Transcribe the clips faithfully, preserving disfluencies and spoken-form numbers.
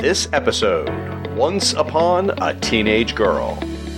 this episode, Once Upon a Teenage Girl.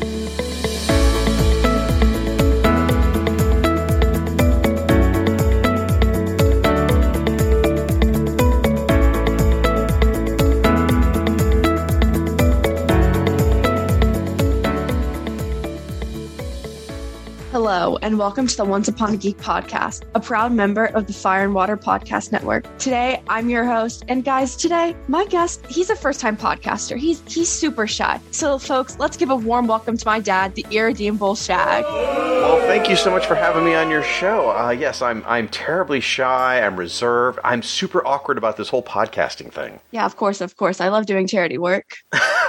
Hello, and welcome to the Once Upon a Geek podcast, a proud member of the Fire and Water Podcast Network. Today, I'm your host, and guys, today, my guest, he's a first-time podcaster. He's he's super shy. So, folks, let's give a warm welcome to my dad, the irredeemable Shag. Well, thank you so much for having me on your show. Uh, yes, I'm I'm terribly shy. I'm reserved. I'm super awkward about this whole podcasting thing. Yeah, of course, of course. I love doing charity work.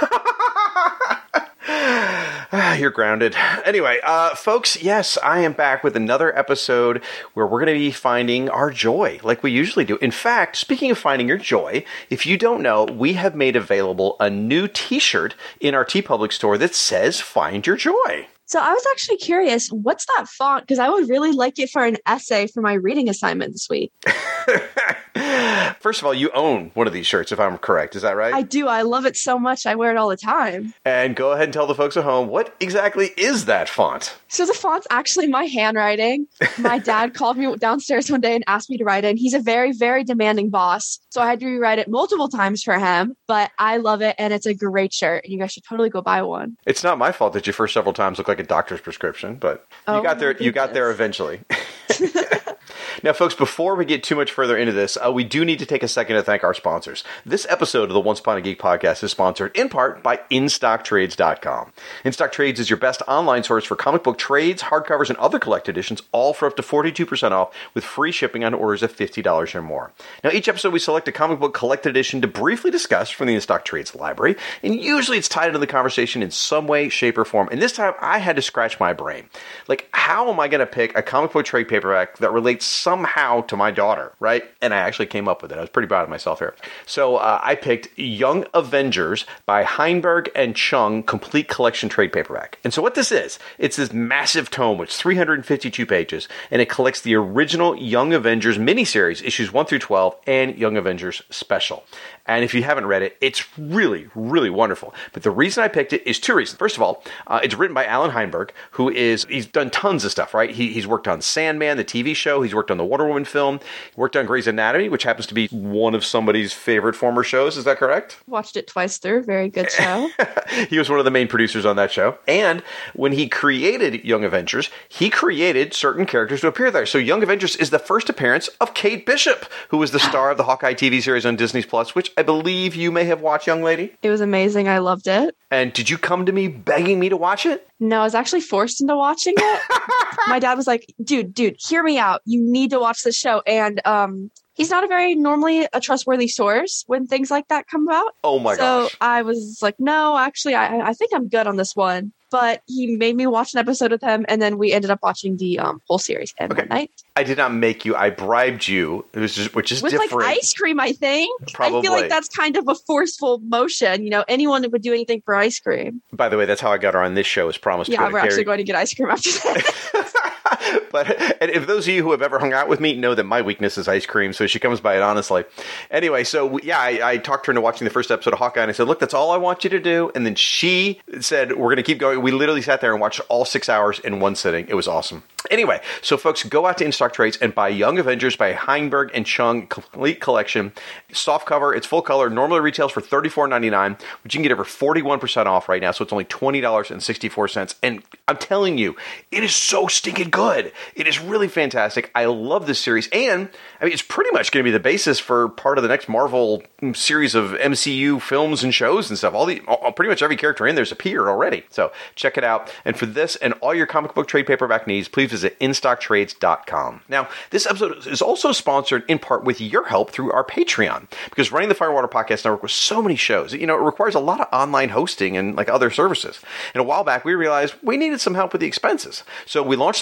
You're grounded. Anyway, uh, folks, yes, I am back with another episode where we're going to be finding our joy like we usually do. In fact, speaking of finding your joy, if you don't know, we have made available a new t-shirt in our TeePublic store that says Find Your Joy. So I was actually curious, what's that font? Because I would really like it for an essay for my reading assignment this week. First of all, you own one of these shirts, if I'm correct. Is that right? I do. I love it so much. I wear it all the time. And go ahead and tell the folks at home, what exactly is that font? So the font's actually my handwriting. My dad called me downstairs one day and asked me to write it. And he's a very, very demanding boss. So I had to rewrite it multiple times for him. But I love it, and it's a great shirt. And you guys should totally go buy one. It's not my fault that your first several times look like a doctor's prescription, but you oh, got there. You got there eventually. Now, folks, before we get too much further into this, uh, we do need to take a second to thank our sponsors. This episode of the Once Upon a Geek podcast is sponsored in part by In Stock Trades dot com. In Stock Trades is your best online source for comic book trades, hardcovers, and other collect editions, all for up to forty-two percent off with free shipping on orders of fifty dollars or more. Now, each episode we select a comic book collected edition to briefly discuss from the In Stock Trades library, and usually it's tied into the conversation in some way, shape, or form. And this time, I had to scratch my brain. Like, how am I going to pick a comic book trade paperback that relates somehow to my daughter, right? And I actually came up with it. I was pretty proud of myself here. So uh, I picked Young Avengers by Heinberg and Chung Complete Collection Trade Paperback. And so what this is, it's this massive tome, which is three hundred fifty-two pages, and it collects the original Young Avengers miniseries, issues one through twelve, and Young Avengers Special. And if you haven't read it, it's really, really wonderful. But the reason I picked it is two reasons. First of all, uh, it's written by Alan Heinberg, who is, he's done tons of stuff, right? He, he's worked on Sandman, the T V show. He's worked on the Wonder Woman film. He worked on Grey's Anatomy, which happens to be one of somebody's favorite former shows. Is that correct? Watched it twice through. Very good show. He was one of the main producers on that show. And when he created Young Avengers, he created certain characters to appear there. So Young Avengers is the first appearance of Kate Bishop, who was the star of the Hawkeye T V series on Disney Plus, which I believe you may have watched, young lady. It was amazing. I loved it. And did you come to me begging me to watch it? No, I was actually forced into watching it. My dad was like, dude, dude, hear me out. You need to watch this show. And um, he's not a very normally a trustworthy source when things like that come about. Oh my so gosh. So I was like, no, actually, I, I think I'm good on this one. But he made me watch an episode with him, and then we ended up watching the um, whole series at okay. night. I did not make you. I bribed you, which is, which is with different. With like ice cream, I think. Probably. I feel like that's kind of a forceful motion. You know, anyone would do anything for ice cream. By the way, that's how I got her on this show, as promised. Yeah, to we're carry- actually going to get ice cream after that. But and if those of you who have ever hung out with me know that my weakness is ice cream, so she comes by it honestly. Anyway, so yeah, I, I talked her into watching the first episode of Hawkeye, and I said, look, that's all I want you to do. And then she said, we're going to keep going. We literally sat there and watched all six hours in one sitting. It was awesome. Anyway, so folks, go out to In Stock Trades and buy Young Avengers by Heinberg and Chung Complete Collection. Soft cover, it's full color, normally retails for thirty-four ninety-nine, but you can get over forty-one percent off right now, so it's only twenty dollars and sixty-four cents. And I'm telling you, it is so stinking good. It is really fantastic. I love this series, and I mean, it's pretty much going to be the basis for part of the next Marvel series of M C U films and shows and stuff. All the all, pretty much every character in there's appeared already. So check it out. And for this and all your comic book trade paperback needs, please visit In Stock Trades dot com. Now, this episode is also sponsored in part with your help through our Patreon, because running the Fire and Water Podcast Network with so many shows, you know, it requires a lot of online hosting and like other services. And a while back, we realized we needed some help with the expenses. So we launched the Patreon.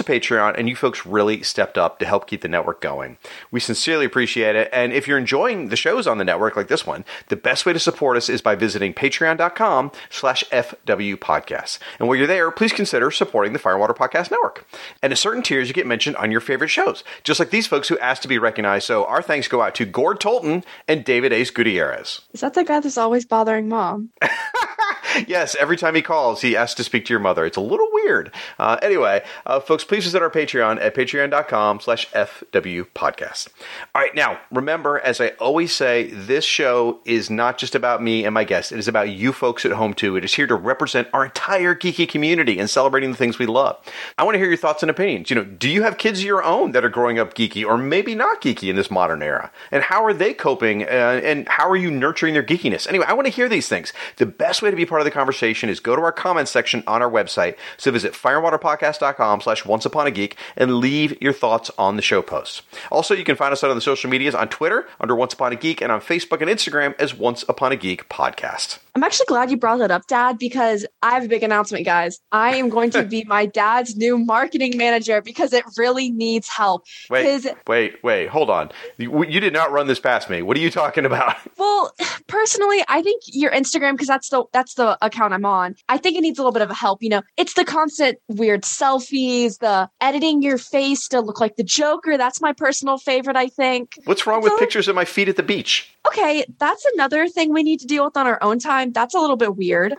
Patreon, and you folks really stepped up to help keep the network going. We sincerely appreciate it, and if you're enjoying the shows on the network like this one, the best way to support us is by visiting patreon.com slash FW Podcasts. And while you're there, please consider supporting the Fire and Water Podcast Network. And at certain tiers, you get mentioned on your favorite shows, just like these folks who asked to be recognized. So our thanks go out to Gord Tolton and David Ace Gutierrez. Is that the guy that's always bothering Mom? Yes, every time he calls, he asks to speak to your mother. It's a little weird. Uh, anyway, uh, folks, please visit our Patreon at patreon.com slash FW Podcast. All right, now, remember, as I always say, this show is not just about me and my guests. It is about you folks at home, too. It is here to represent our entire geeky community and celebrating the things we love. I want to hear your thoughts and opinions. You know, do you have kids of your own that are growing up geeky or maybe not geeky in this modern era? And how are they coping? Uh, and how are you nurturing their geekiness? Anyway, I want to hear these things. The best way to be part of the conversation is go to our comments section on our website. So visit fireandwaterpodcast.com slash once upon a geek and leave your thoughts on the show posts. Also, you can find us out on the social medias on Twitter under Once Upon a Geek and on Facebook and Instagram as Once Upon a Geek Podcast. I'm actually glad you brought that up, Dad, because I have a big announcement, guys. I am going to be my dad's new marketing manager because it really needs help. Wait, wait, wait, hold on. You, you did not run this past me. What are you talking about? Well, personally, I think your Instagram, because that's the that's the account I'm on, I think it needs a little bit of help. You know, it's the constant weird selfies, the editing your face to look like the Joker. That's my personal favorite, I think. What's wrong so, with pictures of my feet at the beach? Okay, that's another thing we need to deal with on our own time. That's a little bit weird.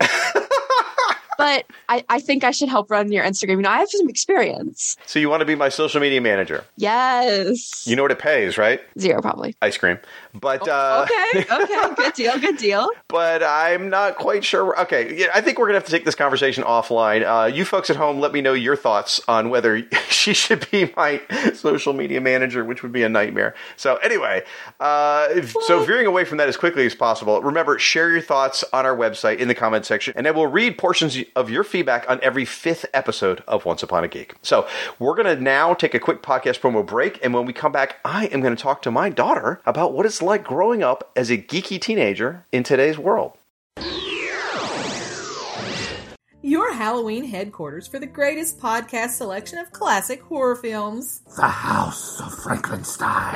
But I, I think I should help run your Instagram. You know, I have some experience. So you want to be my social media manager? Yes. You know what it pays, right? Zero, probably. Ice cream. But oh, uh, okay, okay, good deal, good deal. But I'm not quite sure. Okay, yeah, I think we're gonna have to take this conversation offline. Uh, you folks at home, let me know your thoughts on whether she should be my social media manager, which would be a nightmare. So anyway, uh, if, so veering away from that as quickly as possible. Remember, share your thoughts on our website in the comment section, and I will read portions of your feedback on every fifth episode of Once Upon a Geek. So we're going to now take a quick podcast promo break, and when we come back, I am going to talk to my daughter about what it's like growing up as a geeky teenager in today's world. Your Halloween headquarters for the greatest podcast selection of classic horror films. The House of Frankenstein.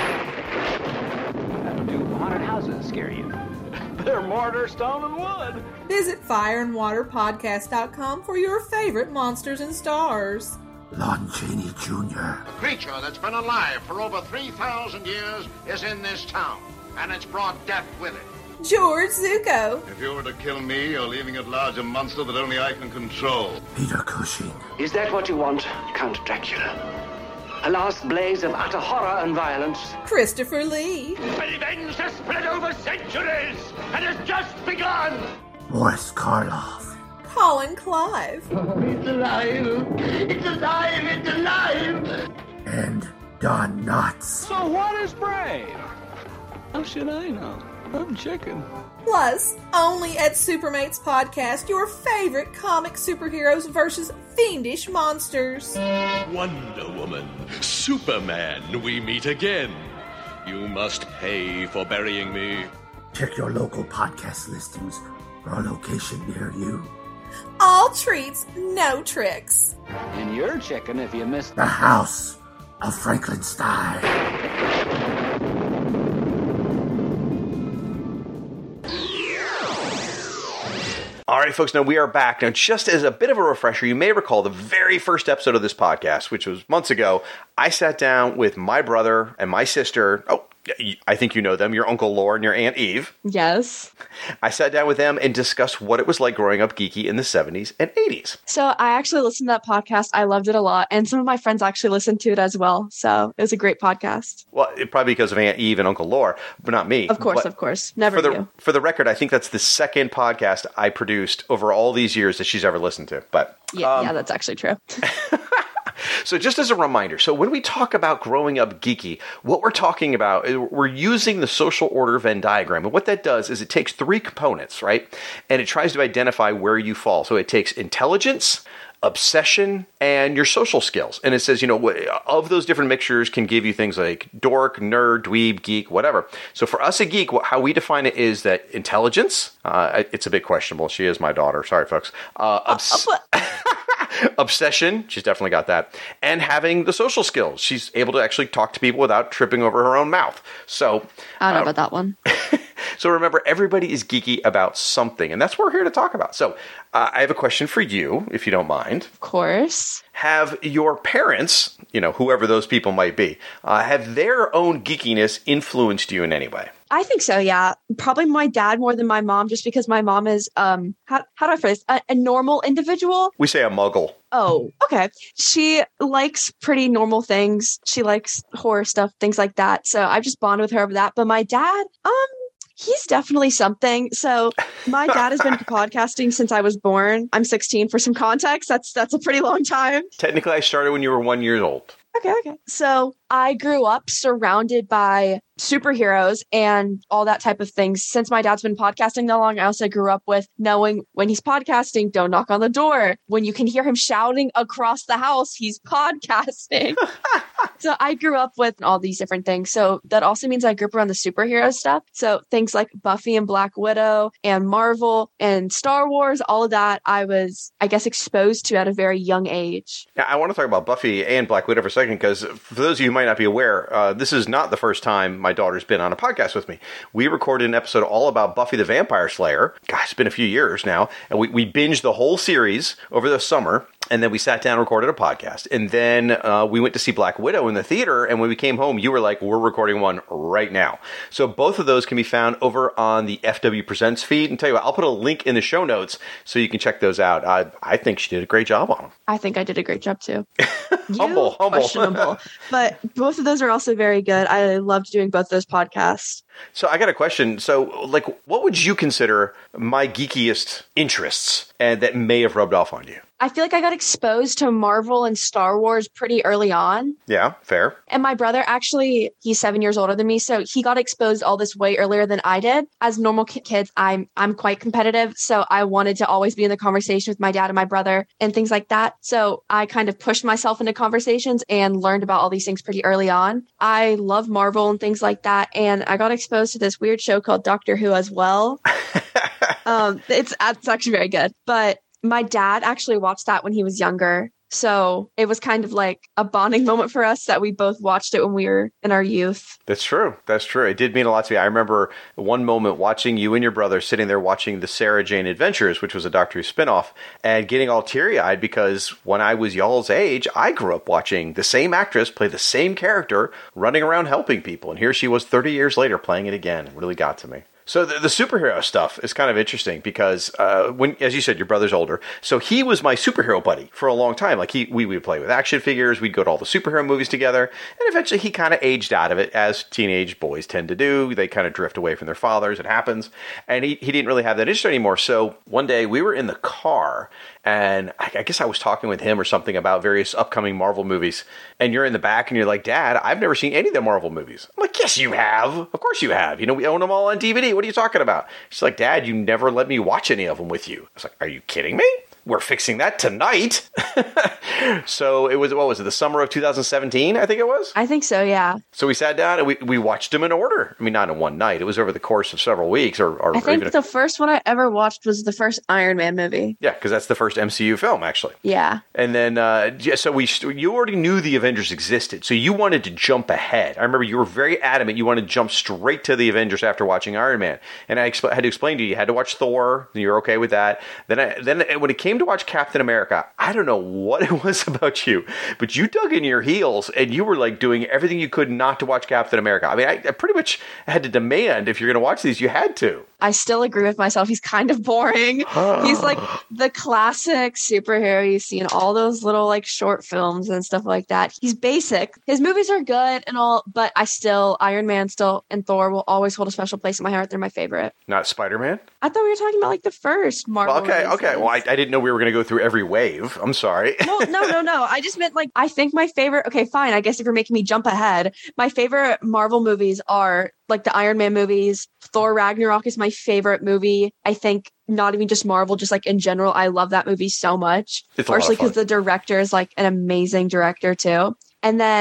Do haunted houses scare you? They're mortar, stone, and wood. Visit fire and water podcast dot com for your favorite monsters and stars. Lon Chaney Junior The creature that's been alive for over three thousand years is in this town, and it's brought death with it. George Zuko. If you were to kill me, you're leaving at large a monster that only I can control. Peter Cushing. Is that what you want, Count Dracula? A last blaze of utter horror and violence? Christopher Lee. Revenge has spread over centuries and has just begun. Boris Karloff. Colin Clive. It's alive. It's alive. It's alive. And Don Knotts. So what is brave? How should I know? I'm chicken. Plus, only at Supermates Podcast, your favorite comic superheroes versus fiendish monsters. Wonder Woman, Superman, we meet again. You must pay for burying me. Check your local podcast listings for a location near you. All treats, no tricks. And you're chicken if you miss The House of Frankenstein. All right, folks, now we are back. Now, just as a bit of a refresher, you may recall the very first episode of this podcast, which was months ago. I sat down with my brother and my sister. Oh, I think you know them, your Uncle Lore and your Aunt Eve. Yes. I sat down with them and discussed what it was like growing up geeky in the seventies and eighties. So I actually listened to that podcast. I loved it a lot. And some of my friends actually listened to it as well. So it was a great podcast. Well, it, probably because of Aunt Eve and Uncle Lore, but not me. Of course, but of course. Never for the, you. For the record, I think that's the second podcast I produced over all these years that she's ever listened to. But Yeah, um, yeah, that's actually true. So just as a reminder, so when we talk about growing up geeky, what we're talking about, we're using the social order Venn diagram. And what that does is it takes three components, right? And it tries to identify where you fall. So it takes intelligence, obsession, and your social skills. And it says, you know, of those different mixtures can give you things like dork, nerd, dweeb, geek, whatever. So for us, a geek, how we define it is that intelligence, uh, it's a bit questionable. She is my daughter. Sorry, folks. Uh, obs- uh, Obsession, she's definitely got that. And having the social skills. She's able to actually talk to people without tripping over her own mouth. So I don't know uh, about that one. So remember, everybody is geeky about something, and that's what we're here to talk about. So uh, I have a question for you, if you don't mind. Of course. Have your parents, you know, whoever those people might be, uh, have their own geekiness influenced you in any way? I think so, yeah. Probably my dad more than my mom, just because my mom is, um, how, how do I phrase a, a normal individual? We say a muggle. Oh, okay. She likes pretty normal things. She likes horror stuff, things like that. So I've just bonded with her over that. But my dad, um, he's definitely something. So my dad has been podcasting since I was born. I'm sixteen for some context. That's that's a pretty long time. Technically, I started when you were one year old. Okay, okay. So I grew up surrounded by superheroes and all that type of things. Since my dad's been podcasting that long, I also grew up with knowing when he's podcasting, don't knock on the door. When you can hear him shouting across the house, he's podcasting. So I grew up with all these different things. So that also means I grew up around the superhero stuff. So things like Buffy and Black Widow and Marvel and Star Wars, all of that I was, I guess, exposed to at a very young age. Now, I want to talk about Buffy and Black Widow for a second, because for those of you who might not be aware, uh, this is not the first time my daughter's been on a podcast with me. We recorded an episode all about Buffy the Vampire Slayer. Gosh, it's been a few years now. And we, we binged the whole series over the summer. And then we sat down and recorded a podcast. And then uh, we went to see Black Widow in the theater. And when we came home, you were like, we're recording one right now. So both of those can be found over on the F W Presents feed. And tell you what, I'll put a link in the show notes so you can check those out. I, I think she did a great job on them. I think I did a great job too. humble, humble. Questionable. But both of those are also very good. I loved doing both those podcasts. So I got a question. So, like, what would you consider my geekiest interests and that may have rubbed off on you? I feel like I got exposed to Marvel and Star Wars pretty early on. Yeah, fair. And my brother, actually, he's seven years older than me, so he got exposed all this way earlier than I did. As normal kids, I'm I'm quite competitive, so I wanted to always be in the conversation with my dad and my brother and things like that. So I kind of pushed myself into conversations and learned about all these things pretty early on. I love Marvel and things like that, and I got exposed to this weird show called Doctor Who as well. um, it's it's actually very good, but my dad actually watched that when he was younger. So it was kind of like a bonding moment for us that we both watched it when we were in our youth. That's true. That's true. It did mean a lot to me. I remember one moment watching you and your brother sitting there watching the Sarah Jane Adventures, which was a Doctor Who spinoff, and getting all teary-eyed because when I was y'all's age, I grew up watching the same actress play the same character running around helping people. And here she was thirty years later playing it again. It really got to me. So the, the superhero stuff is kind of interesting because uh, when, as you said, your brother's older. So he was my superhero buddy for a long time. Like he, we would play with action figures. We'd go to all the superhero movies together. And eventually he kind of aged out of it, as teenage boys tend to do. They kind of drift away from their fathers. It happens. And he, he didn't really have that interest anymore. So one day we were in the car and I, I guess I was talking with him or something about various upcoming Marvel movies. And you're in the back and you're like, Dad, I've never seen any of the Marvel movies. I'm like, yes, you have. Of course you have. You know, we own them all on D V D. What are you talking about? She's like, Dad, you never let me watch any of them with you. I was like, are you kidding me? We're fixing that tonight. So it was, what was it, the summer of two thousand seventeen, I think it was? I think so, yeah. So we sat down and we, we watched them in order. I mean, not in one night. It was over the course of several weeks. Or, or I think even the first one I ever watched was the first Iron Man movie. Yeah, because that's the first M C U film, actually. Yeah. And then, uh, yeah, so we you already knew the Avengers existed, so you wanted to jump ahead. I remember you were very adamant. You wanted to jump straight to the Avengers after watching Iron Man. And I expl- had to explain to you, you had to watch Thor, and you were okay with that. Then, I, then when it came to watch Captain America, I don't know what it was about you, but you dug in your heels, and you were like doing everything you could not to watch Captain America. I mean, I, I pretty much had to demand, if you're going to watch these, you had to. I still agree with myself. He's kind of boring. He's like the classic superhero you see in all those little like short films and stuff like that. He's basic. His movies are good and all, but I still, Iron Man still and Thor will always hold a special place in my heart. They're my favorite. Not Spider-Man? I thought we were talking about like the first Marvel. Well, okay, releases. okay. Well, I, I didn't know we were going to go through every wave. I'm sorry. Well, no, no, no. I just meant like, I think my favorite, okay, fine. I guess if you're making me jump ahead, my favorite Marvel movies are like the Iron Man movies. Thor Ragnarok is my favorite movie. I think not even just Marvel, just like in general, I love that movie so much. It's a lot of Partially because fun. the director is like an amazing director too. And then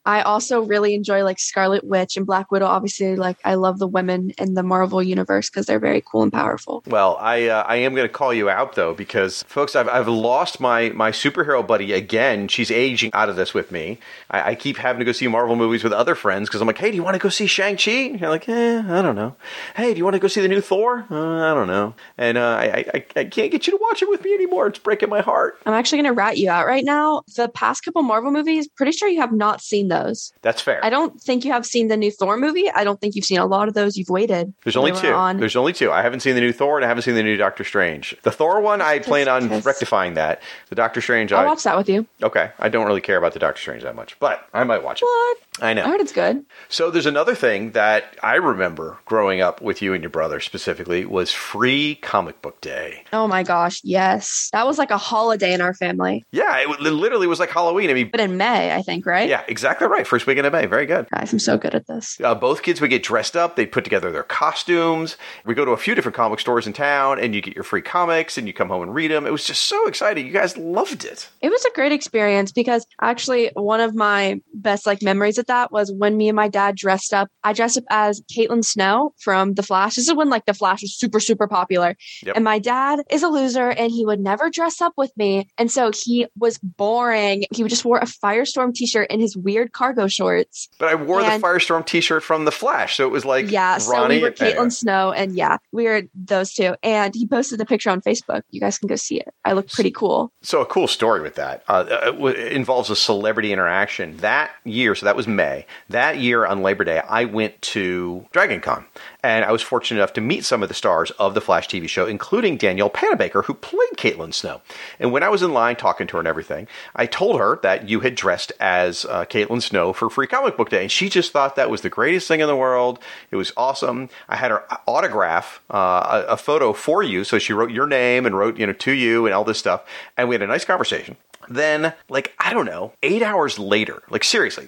I also really enjoy like Scarlet Witch and Black Widow. Obviously, like I love the women in the Marvel universe because they're very cool and powerful. Well, I uh, I am going to call you out though, because folks, I've I've lost my my superhero buddy again. She's aging out of this with me. I, I keep having to go see Marvel movies with other friends because I'm like, hey, do you want to go see Shang-Chi? And you're like, eh, I don't know. Hey, do you want to go see the new Thor? Uh, I don't know. And uh, I, I I can't get you to watch it with me anymore. It's breaking my heart. I'm actually going to rat you out right now. The past couple Marvel movies, pretty sure you have not seen those. That's fair. I don't think you have seen the new Thor movie. I don't think you've seen a lot of those. You've waited. There's only They two. were on- There's only two. I haven't seen the new Thor, and I haven't seen the new Doctor Strange. The Thor one, I plan on kiss. rectifying that. The Doctor Strange, I'll I watch that with you. okay. I don't really care about the Doctor Strange that much, but I might watch it. What? I know. I heard it's good. So there's another thing that I remember growing up with you and your brother specifically was free comic book day. Oh my gosh, yes. That was like a holiday in our family. Yeah, it w- literally was like Halloween. I mean, But in May, I think, right? yeah, exactly right. First weekend of May. Very good. Guys, I'm so good at this. Uh, both kids would get dressed up. They'd put together their costumes. We go to a few different comic stores in town, and you get your free comics, and you come home and read them. It was just so exciting. You guys loved it. It was a great experience because actually one of my best like memories of that was when me and my dad dressed up. I dressed up as Caitlin Snow from The Flash. This is when like The Flash was super, super popular. Yep. And my dad is a loser and he would never dress up with me. And so he was boring. He just wore a Firestorm t-shirt and his weird cargo shorts. But I wore And- the Firestorm t-shirt from The Flash, so it was like Yeah, so Ronnie. we were Caitlin Anyway. Snow, and yeah, we were those two. And he posted a picture on Facebook. You guys can go see it. I look pretty cool. So a cool story with that. Uh, it, w- it involves a celebrity interaction. That year, so that was May, that year on Labor Day, I went to Dragon Con. And I was fortunate enough to meet some of the stars of the Flash T V show, including Danielle Panabaker, who played Caitlin Snow. And when I was in line talking to her and everything, I told her that you had dressed as uh, Caitlin Snow for Free Comic Book Day. And she just thought that was the greatest thing in the world. It was awesome. I had her autograph uh, a, a photo for you. So she wrote your name and wrote, you know, to you and all this stuff. And we had a nice conversation. Then, like, I don't know, eight hours later, like seriously,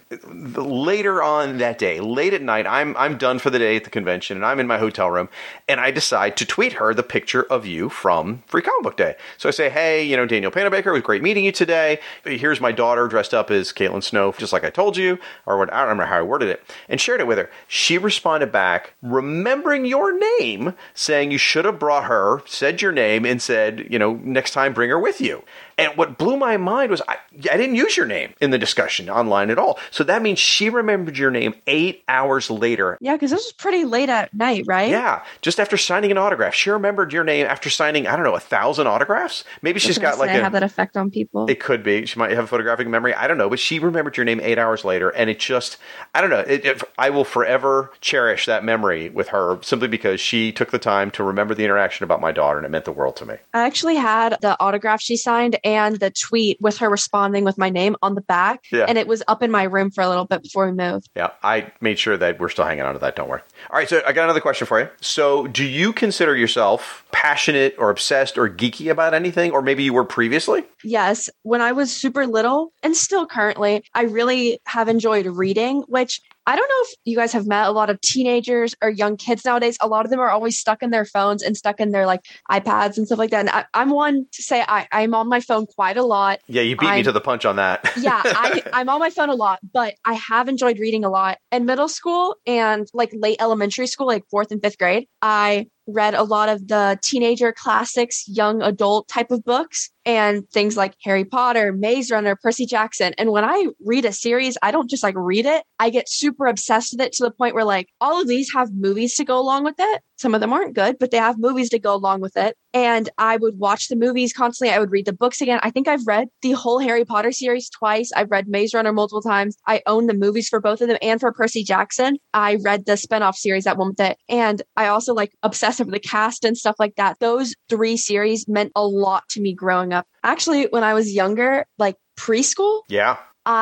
later on that day, late at night, I'm I'm done for the day at the convention and I'm in my hotel room and I decide to tweet her the picture of you from Free Comic Book Day. So I say, hey, you know, Danielle Panabaker, it was great meeting you today. Here's my daughter dressed up as Caitlin Snow, just like I told you, or what, I don't remember how I worded it, and shared it with her. She responded back, remembering your name, saying you should have brought her, said your name, and said, you know, next time bring her with you. And what blew my mind was I, I didn't use your name in the discussion online at all. So that means she remembered your name eight hours later. Yeah, because this was pretty late at night, right? Yeah, just after signing an autograph. She remembered your name after signing, I don't know, a thousand autographs? Maybe she's got like I a... have that effect on people. It could be. She might have a photographic memory. I don't know. But she remembered your name eight hours later. And it just, I don't know. It, it, I will forever cherish that memory with her simply because she took the time to remember the interaction about my daughter. And it meant the world to me. I actually had the autograph she signed and the tweet with her responding with my name on the back. Yeah. And it was up in my room for a little bit before we moved. Yeah, I made sure that we're still hanging on to that. Don't worry. All right, so I got another question for you. So do you consider yourself passionate or obsessed or geeky about anything? Or maybe you were previously? Yes. When I was super little and still currently, I really have enjoyed reading, which I don't know if you guys have met a lot of teenagers or young kids nowadays. A lot of them are always stuck in their phones and stuck in their like iPads and stuff like that. And I, I'm one to say I, I'm on my phone quite a lot. Yeah, you beat I'm, me to the punch on that. yeah, I, I'm on my phone a lot, but I have enjoyed reading a lot. In middle school and like late elementary school, like fourth and fifth grade, I read a lot of the teenager classics, young adult type of books. And things like Harry Potter, Maze Runner, Percy Jackson. And when I read a series, I don't just like read it. I get super obsessed with it to the point where like all of these have movies to go along with it. Some of them aren't good, but they have movies to go along with it. And I would watch the movies constantly. I would read the books again. I think I've read the whole Harry Potter series twice. I've read Maze Runner multiple times. I own the movies for both of them. And for Percy Jackson, I read the spinoff series that went with it. And I also like obsessed over the cast and stuff like that. Those three series meant a lot to me growing up. Actually, when I was younger, like preschool, Yeah.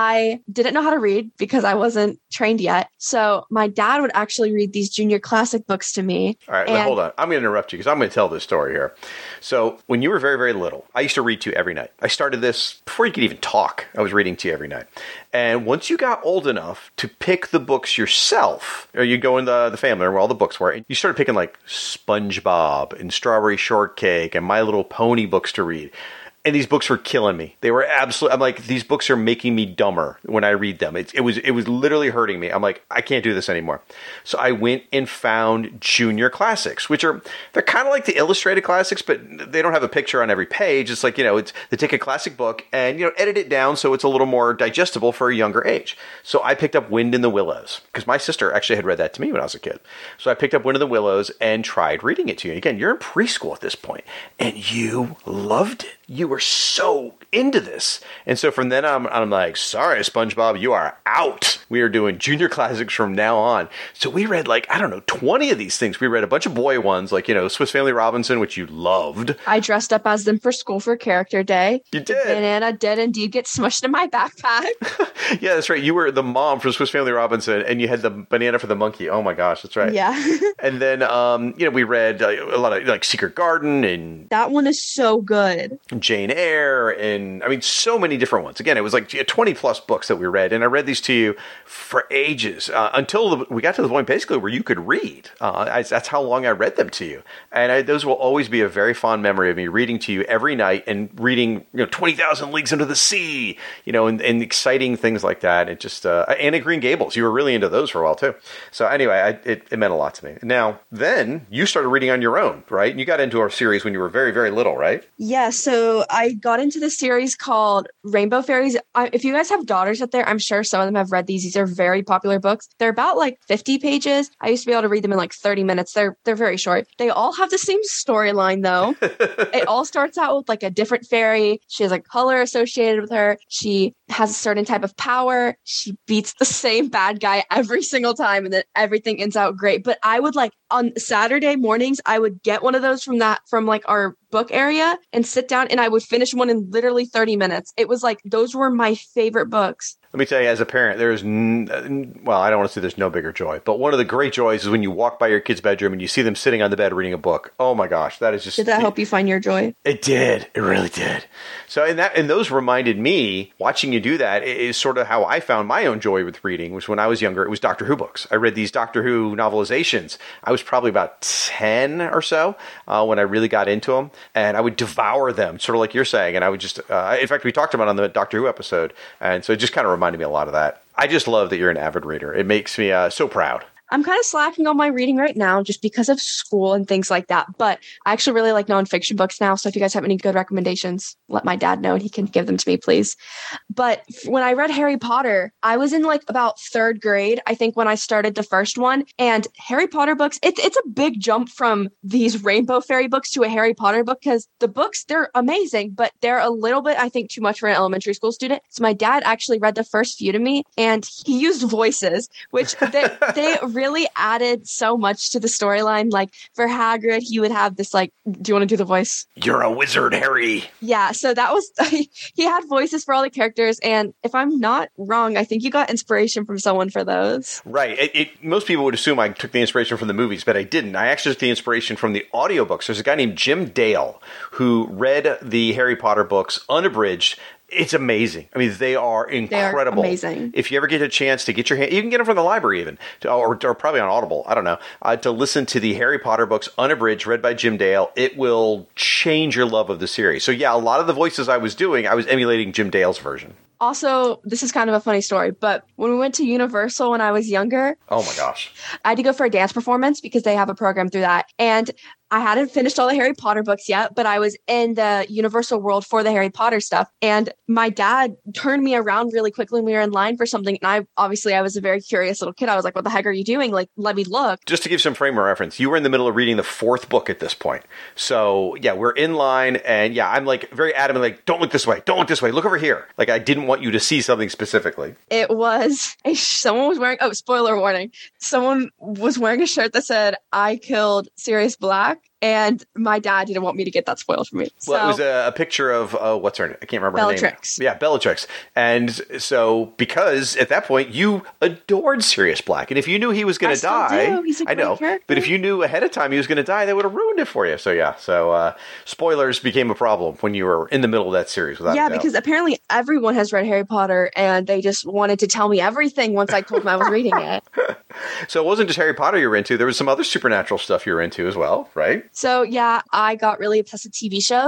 I didn't know how to read because I wasn't trained yet. So my dad would actually read these junior classic books to me. All right, and- hold on. I'm going to interrupt you because I'm going to tell this story here. So when you were very, very little, I used to read to you every night. I started this before you could even talk. I was reading to you every night. And once you got old enough to pick the books yourself, or you go in the, the family where all the books were, and you started picking like SpongeBob and Strawberry Shortcake and My Little Pony books to read. And these books were killing me. They were absolutely, I'm like, these books are making me dumber when I read them. It, it was it was literally hurting me. I'm like, I can't do this anymore. So I went and found junior classics, which are, they're kind of like the illustrated classics, but they don't have a picture on every page. It's like, you know, it's they take a classic book and, you know, edit it down so it's a little more digestible for a younger age. So I picked up Wind in the Willows because my sister actually had read that to me when I was a kid. So I picked up Wind in the Willows and tried reading it to you. And again, you're in preschool at this point, and you loved it. You were so into this. And so from then on, I'm like, sorry, SpongeBob, you are out. We are doing junior classics from now on. So we read like, I don't know, twenty of these things. We read a bunch of boy ones, like, you know, Swiss Family Robinson, which you loved. I dressed up as them for school for character day. You did. The banana did indeed get smushed in my backpack. Yeah, that's right. You were the mom from Swiss Family Robinson, and you had the banana for the monkey. Oh my gosh, that's right. Yeah. And then, um, you know, we read uh, a lot of like Secret Garden and that one is so good. Jane Eyre, and I mean, so many different ones. Again, it was like twenty plus books that we read, and I read these to you for ages uh, until the, we got to the point basically where you could read. Uh, I, that's how long I read them to you, and I, those will always be a very fond memory of me reading to you every night and reading, you know, twenty thousand Leagues Under the Sea, you know, and, and exciting things like that. It just uh, and at Green Gables, you were really into those for a while too. So anyway, I, it, it meant a lot to me. Now, then you started reading on your own, right? And you got into our series when you were very, very little, right? Yeah, so I got into this series called Rainbow Fairies. I, if you guys have daughters out there, I'm sure some of them have read these. These are very popular books. They're about like fifty pages. I used to be able to read them in like thirty minutes. They're they're very short. They all have the same storyline though. It all starts out with like a different fairy. She has a color associated with her. She has a certain type of power. She beats the same bad guy every single time, and then everything ends out great. But I would like on Saturday mornings, I would get one of those from that from like our book area and sit down, and I would finish one in literally thirty minutes. It was like those were my favorite books. Let me tell you, as a parent, there's, n- well, I don't want to say there's no bigger joy, but one of the great joys is when you walk by your kid's bedroom and you see them sitting on the bed reading a book. Oh my gosh, that is just... Did that help you find your joy? It did. It really did. So, and that, and those reminded me, watching you do that is sort of how I found my own joy with reading, which when I was younger, it was Doctor Who books. I read these Doctor Who novelizations. I was probably about ten or so uh, when I really got into them, and I would devour them, sort of like you're saying, and I would just, uh, in fact, we talked about it on the Doctor Who episode, and so it just kind of reminded me a lot of that. I just love that you're an avid reader. It makes me uh, so proud. I'm kind of slacking on my reading right now just because of school and things like that. But I actually really like nonfiction books now. So if you guys have any good recommendations, let my dad know and he can give them to me, please. But when I read Harry Potter, I was in like about third grade, I think, when I started the first one. And Harry Potter books, it's it's a big jump from these Rainbow Fairy books to a Harry Potter book because the books, they're amazing, but they're a little bit, I think, too much for an elementary school student. So my dad actually read the first few to me and he used voices, which they, they really really added so much to the storyline. Like for Hagrid, he would have this like, do you want to do the voice? You're a wizard, Harry. Yeah, so that was, he had voices for all the characters. And if I'm not wrong, I think you got inspiration from someone for those. Right. It, it, most people would assume I took the inspiration from the movies, but I didn't. I actually took the inspiration from the audiobooks. There's a guy named Jim Dale who read the Harry Potter books unabridged. It's amazing. I mean, they are incredible. They are amazing. If you ever get a chance to get your hand, you can get them from the library even, to, or, or probably on Audible. I don't know. Uh, to listen to the Harry Potter books unabridged, read by Jim Dale, it will change your love of the series. So yeah, a lot of the voices I was doing, I was emulating Jim Dale's version. Also, this is kind of a funny story, but when we went to Universal when I was younger, oh my gosh, I had to go for a dance performance because they have a program through that. And I hadn't finished all the Harry Potter books yet, but I was in the Universal world for the Harry Potter stuff. And my dad turned me around really quickly when we were in line for something. And I obviously I was a very curious little kid. I was like, what the heck are you doing? Like, let me look. Just to give some frame of reference, you were in the middle of reading the fourth book at this point. So yeah, we're in line and yeah, I'm like very adamant, like, don't look this way. Don't look this way. Look over here. Like I didn't want you to see something specifically. It was, a, someone was wearing, oh, spoiler warning. Someone was wearing a shirt that said, I killed Sirius Black. And my dad didn't want me to get that spoiled for me. So, well, it was a, a picture of, uh, what's her name? I can't remember Bellatrix. her name. Yeah, Bellatrix. And so, because at that point, you adored Sirius Black. And if you knew he was going to die, do. He's a I know, great character. But if you knew ahead of time he was going to die, they would have ruined it for you. So yeah, so uh, spoilers became a problem when you were in the middle of that series. Without yeah, a doubt. Because apparently everyone has read Harry Potter and they just wanted to tell me everything once I told them I was reading it. So it wasn't just Harry Potter you were into. There was some other supernatural stuff you were into as well, right? So yeah, I got really obsessed with T V shows.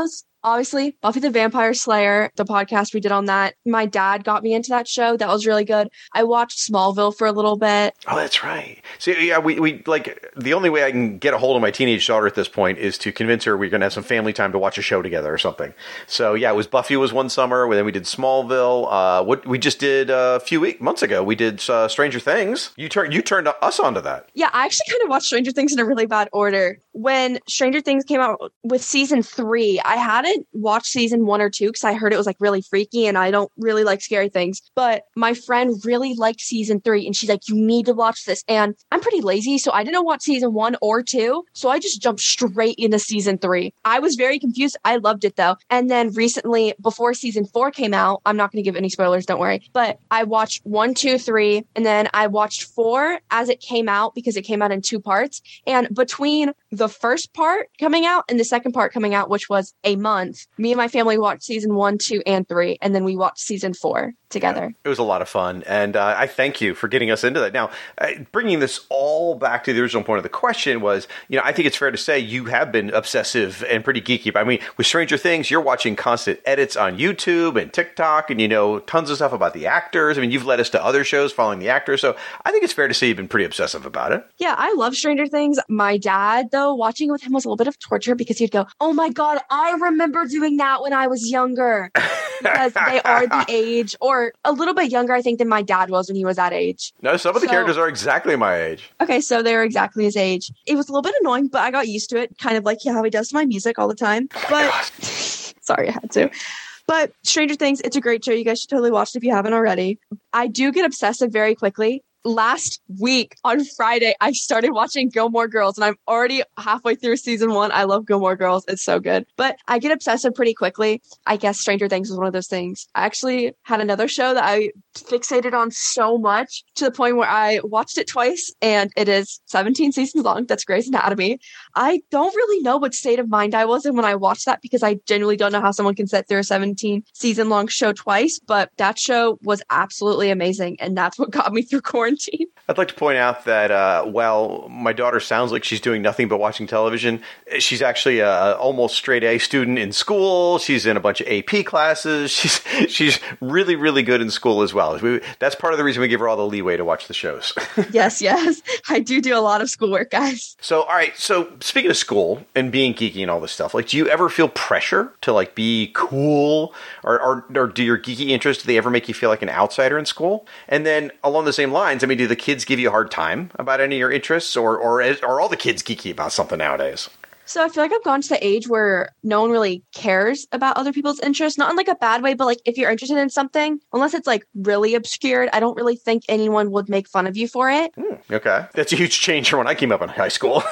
obviously, Buffy the Vampire Slayer, the podcast we did on that. My dad got me into that show. That was really good. I watched Smallville for a little bit. Oh, that's right. So, yeah, we, we like, the only way I can get a hold of my teenage daughter at this point is to convince her we're going to have some family time to watch a show together or something. So, yeah, it was Buffy was one summer. Then we did Smallville. Uh, what we just did a few weeks, months ago, we did uh, Stranger Things. You turned you turned us onto that. Yeah, I actually kind of watched Stranger Things in a really bad order. When Stranger Things came out with season three, I hadn't watched season one or two because I heard it was like really freaky and I don't really like scary things. But my friend really liked season three and she's like, you need to watch this. And I'm pretty lazy, so I didn't watch season one or two. So I just jumped straight into season three. I was very confused. I loved it though. And then recently, before season four came out, I'm not going to give any spoilers, don't worry. But I watched one, two, three, and then I watched four as it came out because it came out in two parts. And between the first part coming out and the second part coming out, which was a month, me and my family watched season one, two, and three, and then we watched season four together. Yeah, it was a lot of fun, and uh, I thank you for getting us into that. Now, uh, bringing this all back to the original point of the question was, you know, I think it's fair to say you have been obsessive and pretty geeky. I mean, with Stranger Things, you're watching constant edits on YouTube and TikTok, and you know tons of stuff about the actors. I mean, you've led us to other shows following the actors, so I think it's fair to say you've been pretty obsessive about it. Yeah, I love Stranger Things. My dad, though, watching it with him was a little bit of torture because he'd go, oh my God, I remember doing that when I was younger. Because they are the age, or a little bit younger, I think, than my dad was when he was that age. No, some of the so, characters are exactly my age. Okay, so they're exactly his age. It was a little bit annoying, but I got used to it, kind of like how he does to my music all the time. Oh but sorry, I had to. But Stranger Things, it's a great show. You guys should totally watch it if you haven't already. I do get obsessive very quickly. Last week on Friday, I started watching Gilmore Girls, and I'm already halfway through season one. I love Gilmore Girls. It's so good. But I get obsessive pretty quickly. I guess Stranger Things was one of those things. I actually had another show that I fixated on so much to the point where I watched it twice, and it is seventeen seasons long. That's Grey's Anatomy. I don't really know what state of mind I was in when I watched that because I genuinely don't know how someone can sit through a seventeen season long show twice, but that show was absolutely amazing, and that's what got me through quarantine. I'd like to point out that uh, while my daughter sounds like she's doing nothing but watching television, she's actually a almost straight A student in school. She's in a bunch of A P classes. She's she's really, really good in school as well. We, that's part of the reason we give her all the leeway to watch the shows. Yes, yes. I do do a lot of schoolwork, guys. So, all right. So speaking of school and being geeky and all this stuff, like, do you ever feel pressure to like be cool, or, or, or do your geeky interests, do they ever make you feel like an outsider in school? And then along the same lines, I mean, do the kids give you a hard time about any of your interests, or or are all the kids geeky about something nowadays? So I feel like I've gone to the age where no one really cares about other people's interests, not in like a bad way, but like if you're interested in something, unless it's like really obscured, I don't really think anyone would make fun of you for it. Mm, okay. That's a huge change from when I came up in high school.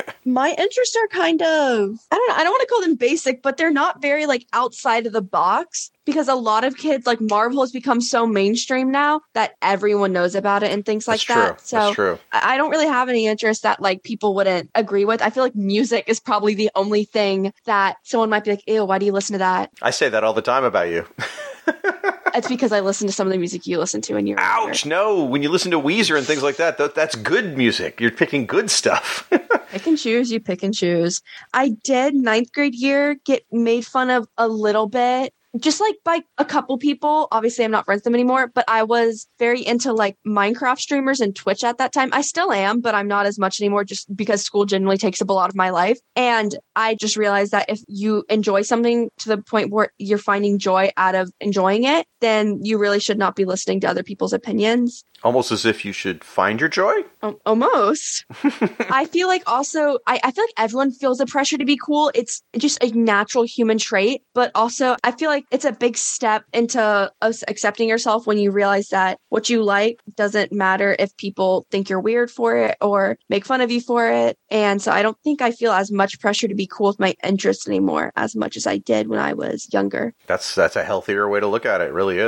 My interests are kind of, I don't know, I don't want to call them basic, but they're not very like outside of the box, because a lot of kids, like Marvel has become so mainstream now that everyone knows about it and things like That's that. True. So That's true. I don't really have any interest that like people wouldn't agree with. I feel like music is probably the only thing that someone might be like, ew, why do you listen to that? I say that all the time about you. It's because I listen to some of the music you listen to when you're Ouch, younger. No. When you listen to Weezer and things like that, that that's good music. You're picking good stuff. Pick and choose, you pick and choose. I did ninth grade year get made fun of a little bit. Just like by a couple people. Obviously, I'm not friends with them anymore, but I was very into like Minecraft streamers and Twitch at that time. I still am, but I'm not as much anymore just because school generally takes up a lot of my life. And I just realized that if you enjoy something to the point where you're finding joy out of enjoying it, then you really should not be listening to other people's opinions. Almost as if you should find your joy? Um, almost. I feel like also, I, I feel like everyone feels the pressure to be cool. It's just a natural human trait. But also, I feel like it's a big step into us accepting yourself when you realize that what you like doesn't matter if people think you're weird for it or make fun of you for it. And so I don't think I feel as much pressure to be cool with my interests anymore as much as I did when I was younger. That's, that's a healthier way to look at it. It really is.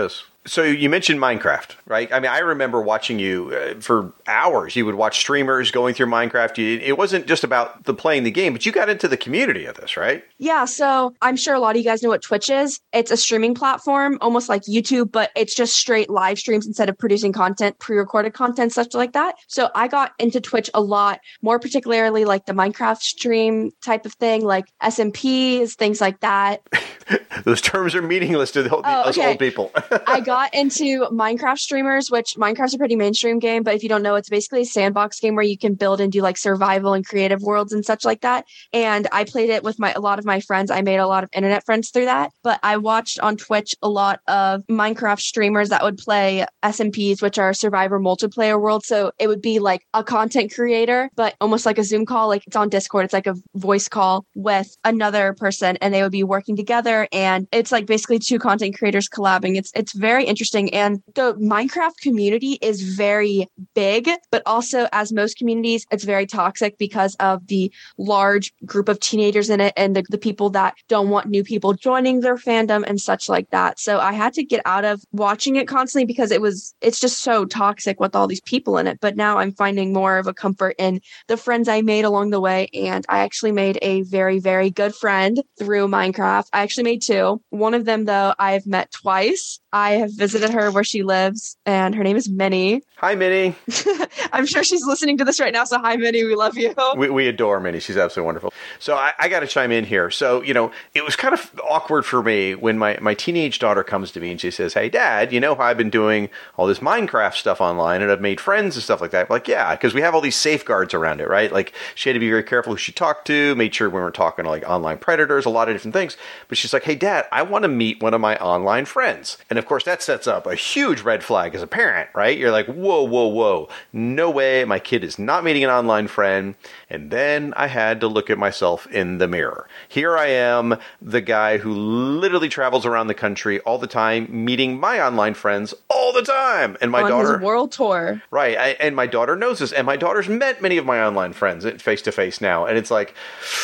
So you mentioned Minecraft, right? I mean, I remember watching you uh, for hours. You would watch streamers going through Minecraft. You, it wasn't just about the playing the game, but you got into the community of this, right? Yeah, so I'm sure a lot of you guys know what Twitch is. It's a streaming platform, almost like YouTube, but it's just straight live streams instead of producing content, pre-recorded content, such like that. So I got into Twitch a lot, more particularly like the Minecraft stream type of thing, like S M Ps, things like that. Those terms are meaningless to the, oh, us okay. old people. I got into Minecraft streamers, which Minecraft's a pretty mainstream game, but if you don't know, it's basically a sandbox game where you can build and do like survival and creative worlds and such like that. And I played it with my a lot of my friends. I made a lot of internet friends through that. But I watched on Twitch a lot of Minecraft streamers that would play S M Ps, which are survivor multiplayer worlds. So it would be like a content creator, but almost like a Zoom call. Like it's on Discord. It's like a voice call with another person, and they would be working together. And it's like basically two content creators collabing. It's it's very interesting. And the Minecraft community is very big, but also, as most communities, it's very toxic because of the large group of teenagers in it and the, the people that don't want new people joining their fandom and such like that. So I had to get out of watching it constantly because it was it's just so toxic with all these people in it. But now I'm finding more of a comfort in the friends I made along the way. And I actually made a very, very good friend through Minecraft. I actually made two. One of them, though, I've met twice. I have visited her where she lives, and her name is Minnie. Hi, Minnie. I'm sure she's listening to this right now, so hi, Minnie. We love you. We, we adore Minnie. She's absolutely wonderful. So I, I got to chime in here. So, you know, it was kind of awkward for me when my, my teenage daughter comes to me and she says, hey, Dad, you know how I've been doing all this Minecraft stuff online and I've made friends and stuff like that? I'm like, yeah, because we have all these safeguards around it, right? Like, she had to be very careful who she talked to, made sure we weren't talking to, like, online predators, a lot of different things. But she's like, hey, Dad, I want to meet one of my online friends. And of course, that sets up a huge red flag as a parent, right? You're like, whoa, whoa, whoa. No way. My kid is not meeting an online friend. And then I had to look at myself in the mirror. Here I am, the guy who literally travels around the country all the time, meeting my online friends all the time. And my on daughter, his world tour. Right. I, and my daughter knows this. And my daughter's met many of my online friends face to face now. And it's like,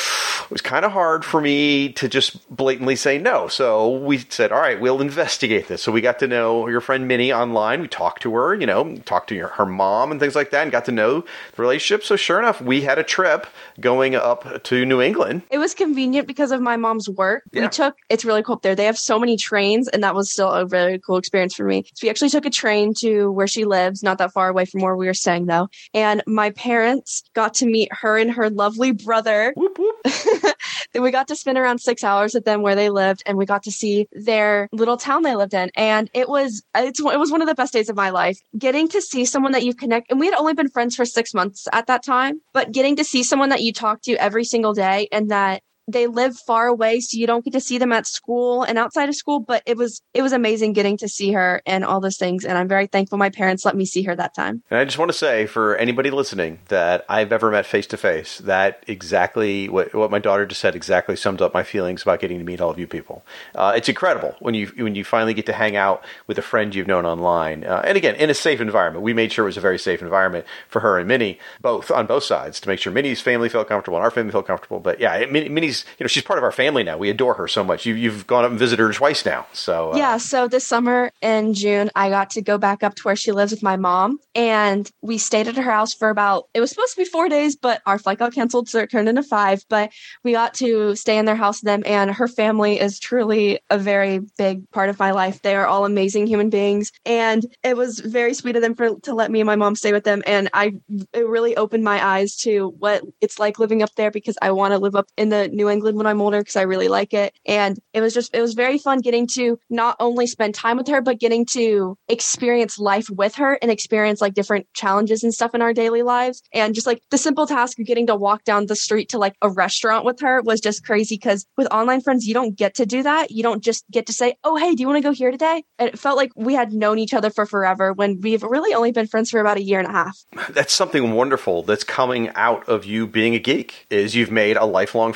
it was kind of hard for me to just blatantly say no. So we said, all right, we'll investigate this. So we got to know your friend Minnie online. We talked to her, you know, talked to her, her mom and things like that, and got to know the relationship. So sure enough, we had a trip going up to New England. It was convenient because of my mom's work. Yeah. We took, it's really cool up there. They have so many trains, and that was still a really cool experience for me. So we actually took a train to where she lives, not that far away from where we were staying though. And my parents got to meet her and her lovely brother. Whoop, whoop. Then we got to spend around six hours with them where they lived, and we got to see their little town they lived in. And it was it's, it was one of the best days of my life. Getting to see someone that you connect, and we had only been friends for six months at that time, but getting to see someone that you talk to every single day and that they live far away, so you don't get to see them at school and outside of school. But it was it was amazing getting to see her and all those things. And I'm very thankful my parents let me see her that time. And I just want to say, for anybody listening that I've ever met face to face, that exactly what, what my daughter just said exactly sums up my feelings about getting to meet all of you people. Uh, it's incredible when you when you finally get to hang out with a friend you've known online. Uh, and again, in a safe environment. We made sure it was a very safe environment for her and Minnie, both on both sides, to make sure Minnie's family felt comfortable and our family felt comfortable. But yeah, Minnie, Minnie's, you know, she's part of our family now. We adore her so much. You, you've gone up and visited her twice now. So uh, yeah. So this summer in June, I got to go back up to where she lives with my mom, and we stayed at her house for about. It was supposed to be four days, but our flight got canceled, so it turned into five. But we got to stay in their house with them, and her family is truly a very big part of my life. They are all amazing human beings, and it was very sweet of them for to let me and my mom stay with them. And I, it really opened my eyes to what it's like living up there, because I want to live up in the New England when I'm older, because I really like it. And it was just, it was very fun getting to not only spend time with her, but getting to experience life with her and experience like different challenges and stuff in our daily lives. And just like the simple task of getting to walk down the street to like a restaurant with her was just crazy, because with online friends, you don't get to do that. You don't just get to say, oh, hey, do you want to go here today? And it felt like we had known each other for forever when we've really only been friends for about a year and a half. That's something wonderful that's coming out of you being a geek, is you've made a lifelong friend.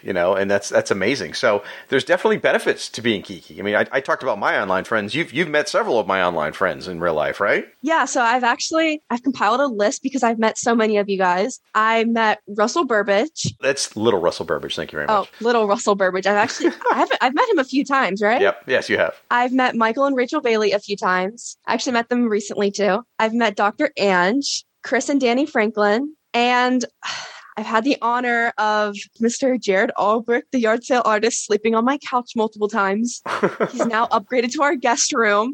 you know, and that's that's amazing. So there's definitely benefits to being geeky. I mean, I, I talked about my online friends. You've you've met several of my online friends in real life, right? Yeah, so I've actually, I've compiled a list because I've met so many of you guys. I met Russell Burbage. That's little Russell Burbage. Thank you very Oh, much. little Russell Burbage. I've actually, I haven't, I've met him a few times, right? Yep. Yes, you have. I've met Michael and Rachel Bailey a few times. I actually met them recently too. I've met Doctor Ange, Chris and Danny Franklin, and I've had the honor of Mister Jared Albrecht, the yard sale artist, sleeping on my couch multiple times. He's now upgraded to our guest room.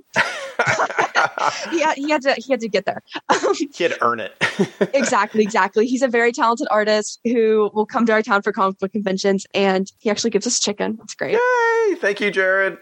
he, had, he had to he had to get there. He had to earn it. exactly, exactly. He's a very talented artist who will come to our town for comic book conventions, and he actually gives us chicken. That's great. Yay! Thank you, Jared.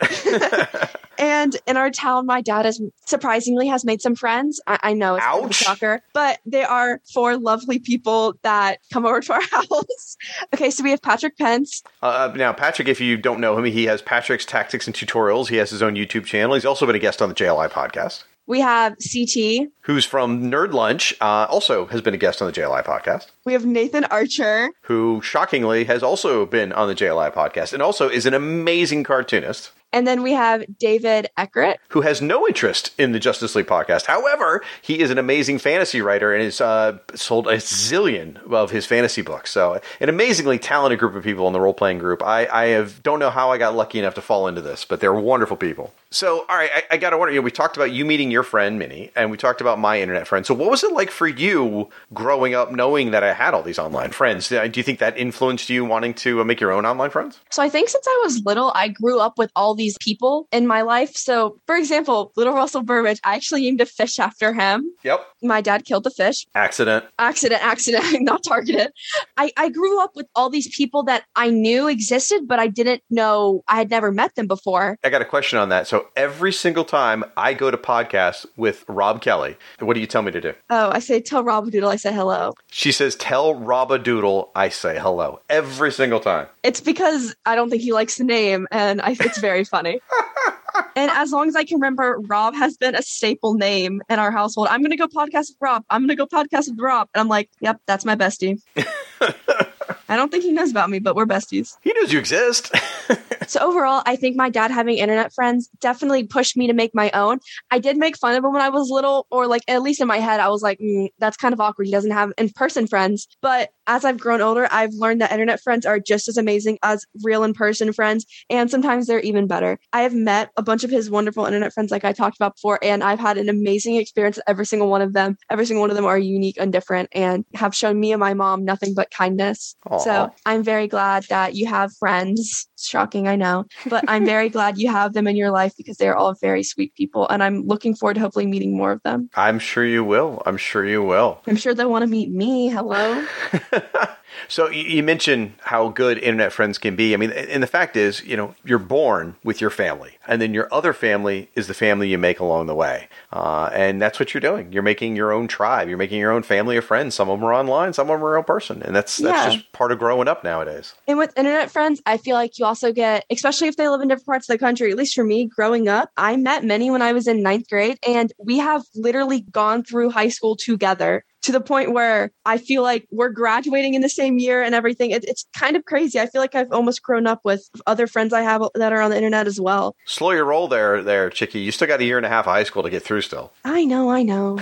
And in our town, my dad has surprisingly has made some friends. I, I know it's kind of a shocker, but they are four lovely people that come over to our house. Okay, so we have Patrick Pence. Uh, now, Patrick, if you don't know him, he has Patrick's Tactics and Tutorials. He has his own YouTube channel. He's also been a guest on the J L I podcast. We have C T, who's from Nerd Lunch, uh, also has been a guest on the J L I podcast. We have Nathan Archer, who shockingly has also been on the J L I podcast and also is an amazing cartoonist. And then we have David Eckert, who has no interest in the Justice League podcast. However, he is an amazing fantasy writer and has uh, sold a zillion of his fantasy books. So an amazingly talented group of people in the role-playing group. I, I have don't know how I got lucky enough to fall into this, but they're wonderful people. So, all right, I, I got to wonder, you know, we talked about you meeting your friend, Minnie, and we talked about my internet friend. So what was it like for you growing up knowing that I had all these online friends? Do you think that influenced you wanting to make your own online friends? So I think since I was little, I grew up with all these people in my life. So, for example, little Russell Burbage, I actually named a fish after him. Yep. My dad killed the fish. Accident. Accident, accident, not targeted. I, I grew up with all these people that I knew existed, but I didn't know, I had never met them before. I got a question on that. So every single time I go to podcasts with Rob Kelly, what do you tell me to do? Oh, I say, tell Robadoodle I say hello. She says, tell Robadoodle I say hello. Every single time. It's because I don't think he likes the name, and I, it's very funny. And as long as I can remember, Rob has been a staple name in our household. I'm going to go podcast with Rob. I'm going to go podcast with Rob. And I'm like, yep, that's my bestie. I don't think he knows about me, but we're besties. He knows you exist. So overall, I think my dad having internet friends definitely pushed me to make my own. I did make fun of him when I was little, or like at least in my head, I was like, mm, that's kind of awkward. He doesn't have in-person friends. But as I've grown older, I've learned that internet friends are just as amazing as real in-person friends. And sometimes they're even better. I have met a bunch of his wonderful internet friends like I talked about before, and I've had an amazing experience with every single one of them. Every single one of them are unique and different and have shown me and my mom nothing but kindness. Aww. So I'm very glad that you have friends. Shocking, I know. But I'm very glad you have them in your life because they're all very sweet people. And I'm looking forward to hopefully meeting more of them. I'm sure you will. I'm sure you will. I'm sure they'll want to meet me. Hello. So you mentioned how good internet friends can be. I mean, and the fact is, you know, you're born with your family, and then your other family is the family you make along the way. Uh, and that's what you're doing. You're making your own tribe. You're making your own family of friends. Some of them are online, some of them are in person. And that's that's yeah. just part of growing up nowadays. And with internet friends, I feel like you also get, especially if they live in different parts of the country, at least for me, growing up, I met many when I was in ninth grade, and we have literally gone through high school together. To the point where I feel like we're graduating in the same year and everything. It, it's kind of crazy. I feel like I've almost grown up with other friends I have that are on the internet as well. Slow your roll there, there, Chicky. You still got a year and a half of high school to get through still. I know, I know.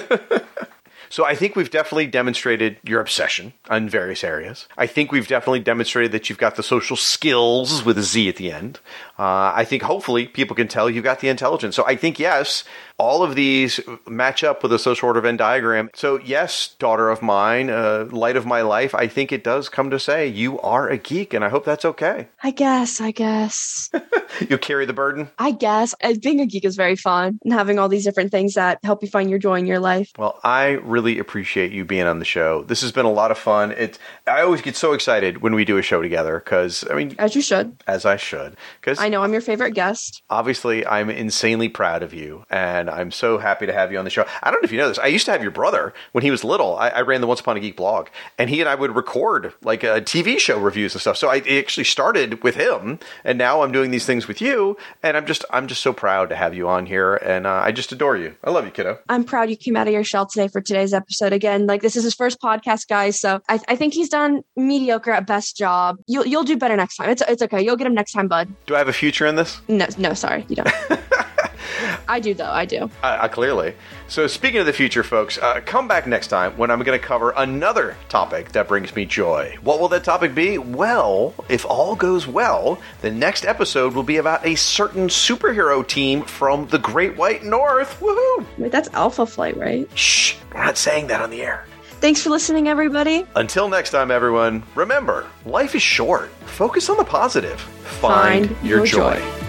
So I think we've definitely demonstrated your obsession in various areas. I think we've definitely demonstrated that you've got the social skills with a Z at the end. Uh, I think hopefully people can tell you've got the intelligence. So I think, yes, all of these match up with a social order Venn diagram. So yes, daughter of mine, uh, light of my life, I think it does come to say you are a geek, and I hope that's okay. I guess, I guess. You carry the burden? I guess. Being a geek is very fun, and having all these different things that help you find your joy in your life. Well, I really appreciate you being on the show. This has been a lot of fun. It, I always get so excited when we do a show together because, I mean... As you should. As I should. Because I know I'm your favorite guest. Obviously, I'm insanely proud of you, and I'm so happy to have you on the show. I don't know if you know this. I used to have your brother when he was little. I, I ran the Once Upon a Geek blog, and he and I would record like a T V show reviews and stuff. So I actually started with him, and now I'm doing these things things with you, and I'm just I'm just so proud to have you on here, and uh, I just adore you. I love you, kiddo. I'm proud you came out of your shell today for today's episode. Again, like this is his first podcast, guys, so I, I think he's done mediocre at best job. You'll you'll do better next time. It's it's okay. You'll get him next time, bud. Do I have a future in this? No, no, sorry, you don't. I do, though. I do. Uh, uh, clearly. So speaking of the future, folks, uh, come back next time when I'm going to cover another topic that brings me joy. What will that topic be? Well, if all goes well, the next episode will be about a certain superhero team from the Great White North. Woohoo! Wait, that's Alpha Flight, right? Shh! We're not saying that on the air. Thanks for listening, everybody. Until next time, everyone, remember, life is short. Focus on the positive. Find, Find your, your joy. joy.